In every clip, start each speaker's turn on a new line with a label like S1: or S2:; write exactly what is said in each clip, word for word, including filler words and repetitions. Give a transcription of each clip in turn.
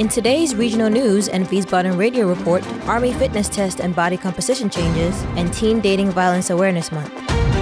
S1: In today's regional news and Wiesbaden Radio Report, Army fitness test and body composition changes, and Teen Dating Violence Awareness Month.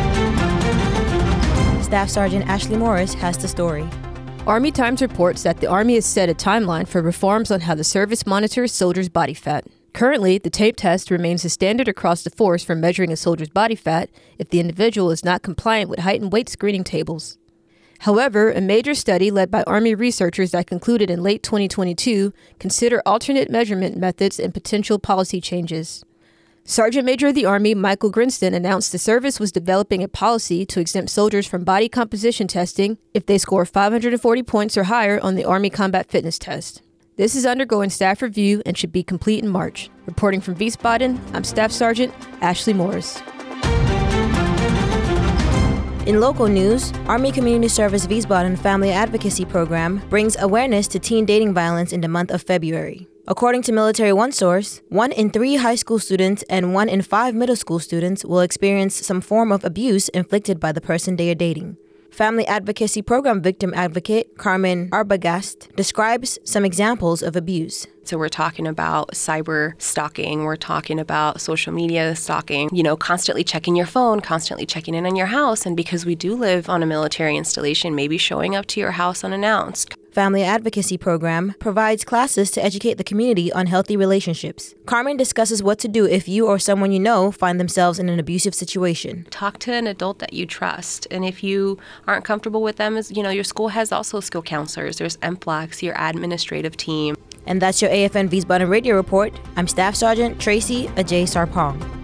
S1: Staff Sergeant Ashley Morris has the story.
S2: Army Times reports that the Army has set a timeline for reforms on how the service monitors soldiers' body fat. Currently, the tape test remains the standard across the force for measuring a soldier's body fat if the individual is not compliant with height and weight screening tables. However, a major study led by Army researchers that concluded in late twenty twenty-two consider alternate measurement methods and potential policy changes. Sergeant Major of the Army Michael Grinston announced the service was developing a policy to exempt soldiers from body composition testing if they score five hundred forty points or higher on the Army Combat Fitness Test. This is undergoing staff review and should be complete in March. Reporting from Wiesbaden, I'm Staff Sergeant Ashley Morris.
S1: In local news, Army Community Service Wiesbaden Family Advocacy Program brings awareness to teen dating violence in the month of February. According to Military One Source, one in three high school students and one in five middle school students will experience some form of abuse inflicted by the person they are dating. Family Advocacy Program victim advocate Carmen Arbogast describes some examples of abuse.
S3: So we're talking about cyber stalking, we're talking about social media stalking, you know, constantly checking your phone, constantly checking in on your house. And because we do live on a military installation, maybe showing up to your house unannounced.
S1: Family Advocacy Program provides classes to educate the community on healthy relationships. Carmen discusses what to do if you or someone you know find themselves in an abusive situation.
S3: Talk to an adult that you trust. And if you aren't comfortable with them, as you know, your school has also skill counselors. There's M P L A Cs, your administrative team.
S1: And that's your A F N Wiesbaden Radio Report. I'm Staff Sergeant Tracy Ajay Sarpong.